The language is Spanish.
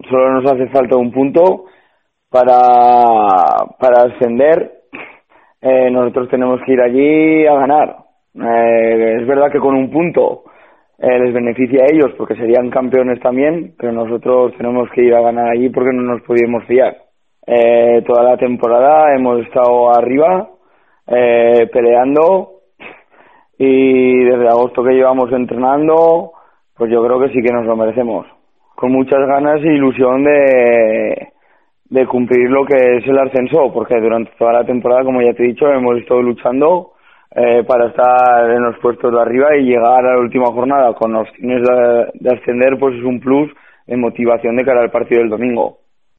solo nos hace falta un punto para ascender. Nosotros tenemos que ir allí a ganar. Es verdad que con un punto les beneficia a ellos porque serían campeones también, pero nosotros tenemos que ir a ganar allí porque no nos podíamos fiar. Toda la temporada hemos estado arriba peleando, y desde agosto que llevamos entrenando, pues yo creo que sí que nos lo merecemos, con muchas ganas e ilusión de cumplir lo que es el ascenso, porque durante toda la temporada, como ya te he dicho, hemos estado luchando para estar en los puestos de arriba y llegar a la última jornada con opciones de ascender, pues es un plus en motivación de cara al partido del domingo.